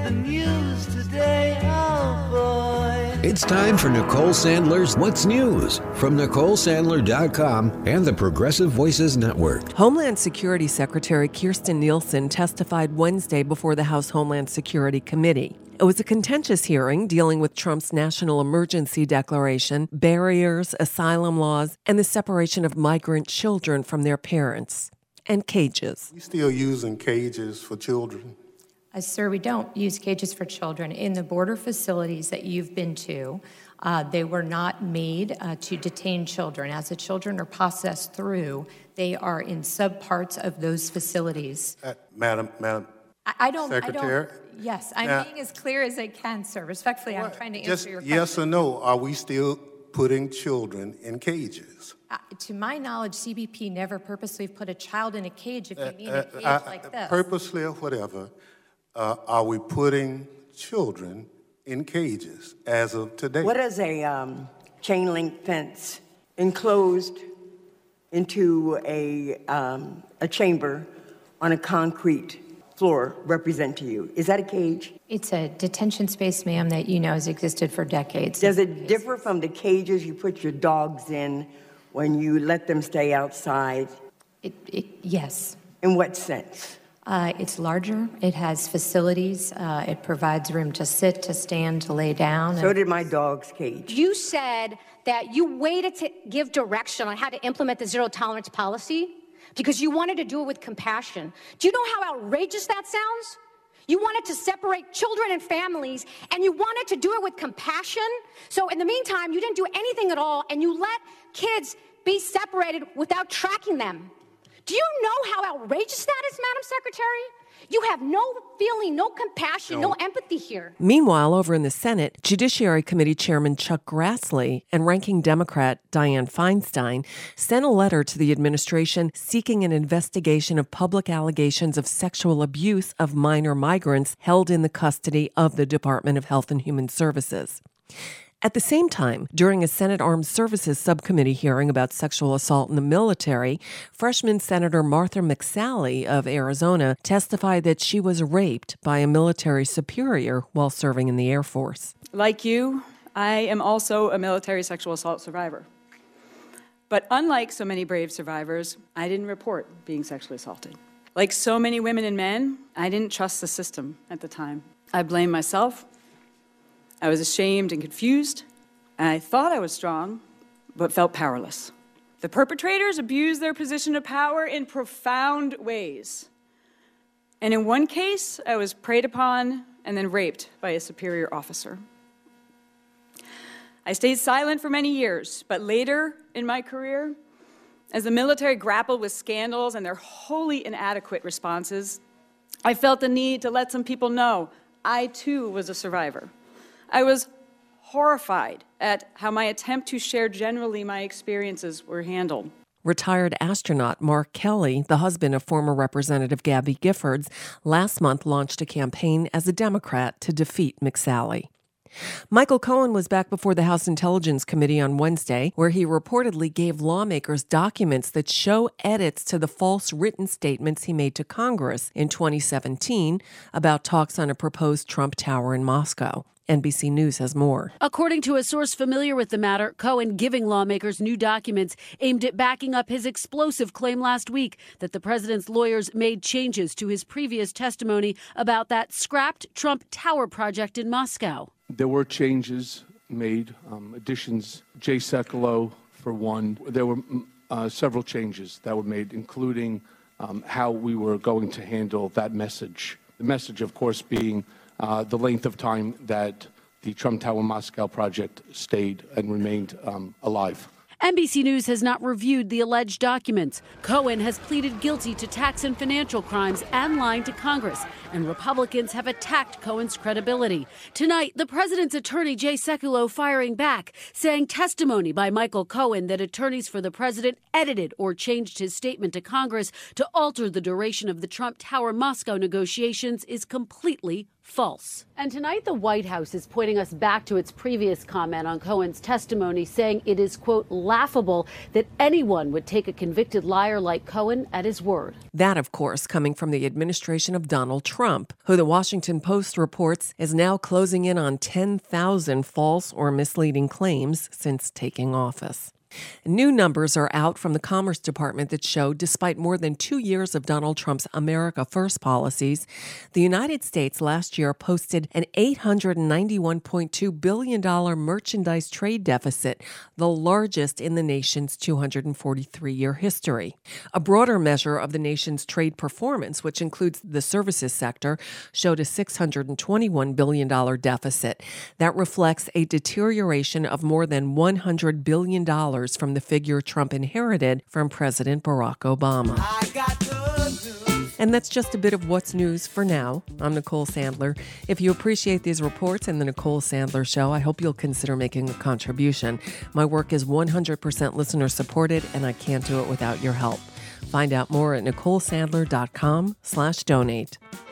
the news today, oh boy. It's time for Nicole Sandler's What's News from NicoleSandler.com and the Progressive Voices Network. Homeland Security Secretary Kirstjen Nielsen testified Wednesday before the House Homeland Security Committee. It was a contentious hearing dealing with Trump's national emergency declaration, barriers, asylum laws, and the separation of migrant children from their parents, and cages. We still using cages for children? Sir, we don't use cages for children. In the border facilities that you've been to, they were not made to detain children. As the children are processed through, they are in subparts of those facilities. Madam Secretary? Yes, I'm being as clear as I can, sir. Respectfully, I'm trying to answer your question. Yes or no, are we still putting children in cages? To my knowledge, CBP never purposely put a child in a cage if you mean a cage like this. Purposely or whatever, are we putting children in cages as of today? What is a chain link fence enclosed into a chamber on a concrete floor represent to you? Is that a cage? It's a detention space, ma'am, that you know has existed for decades. Does it differ from the cages you put your dogs in when you let them stay outside? Yes. In what sense? It's larger. It has facilities. It provides room to sit, to stand, to lay down. So did my dog's cage. You said that you waited to give direction on how to implement the zero tolerance policy because you wanted to do it with compassion. Do you know how outrageous that sounds? You wanted to separate children and families, and you wanted to do it with compassion. So in the meantime, you didn't do anything at all, and you let kids be separated without tracking them. Do you know how outrageous that is, Madam Secretary? You have no feeling, no compassion, no empathy here. Meanwhile, over in the Senate, Judiciary Committee Chairman Chuck Grassley and Ranking Democrat Dianne Feinstein sent a letter to the administration seeking an investigation of public allegations of sexual abuse of minor migrants held in the custody of the Department of Health and Human Services. At the same time, during a Senate Armed Services Subcommittee hearing about sexual assault in the military, freshman Senator Martha McSally of Arizona testified that she was raped by a military superior while serving in the Air Force. Like you, I am also a military sexual assault survivor. But unlike so many brave survivors, I didn't report being sexually assaulted. Like so many women and men, I didn't trust the system at the time. I blamed myself. I was ashamed and confused, and I thought I was strong, but felt powerless. The perpetrators abused their position of power in profound ways. And in one case, I was preyed upon and then raped by a superior officer. I stayed silent for many years, but later in my career, as the military grappled with scandals and their wholly inadequate responses, I felt the need to let some people know I too was a survivor. I was horrified at how my attempt to share generally my experiences were handled. Retired astronaut Mark Kelly, the husband of former Representative Gabby Giffords, last month launched a campaign as a Democrat to defeat McSally. Michael Cohen was back before the House Intelligence Committee on Wednesday, where he reportedly gave lawmakers documents that show edits to the false written statements he made to Congress in 2017 about talks on a proposed Trump Tower in Moscow. NBC News has more. According to a source familiar with the matter, Cohen giving lawmakers new documents aimed at backing up his explosive claim last week that the president's lawyers made changes to his previous testimony about that scrapped Trump Tower project in Moscow. There were changes made, additions, Jay Sekulow for one. There were several changes that were made, including how we were going to handle that message. The message, of course, being the length of time that the Trump Tower Moscow project stayed and remained alive. NBC News has not reviewed the alleged documents. Cohen has pleaded guilty to tax and financial crimes and lying to Congress, and Republicans have attacked Cohen's credibility. Tonight, the president's attorney, Jay Sekulow, firing back, saying testimony by Michael Cohen that attorneys for the president edited or changed his statement to Congress to alter the duration of the Trump Tower Moscow negotiations is completely false. And tonight, the White House is pointing us back to its previous comment on Cohen's testimony, saying it is, quote, laughable that anyone would take a convicted liar like Cohen at his word. That, of course, coming from the administration of Donald Trump, who the Washington Post reports is now closing in on 10,000 false or misleading claims since taking office. New numbers are out from the Commerce Department that show, despite more than 2 years of Donald Trump's America First policies, the United States last year posted an $891.2 billion merchandise trade deficit, the largest in the nation's 243-year history. A broader measure of the nation's trade performance, which includes the services sector, showed a $621 billion deficit. That reflects a deterioration of more than $100 billion from the figure Trump inherited from President Barack Obama. And that's just a bit of what's news for now. I'm Nicole Sandler. If you appreciate these reports and the Nicole Sandler Show, I hope you'll consider making a contribution. My work is 100% listener supported, and I can't do it without your help. Find out more at NicoleSandler.com/donate.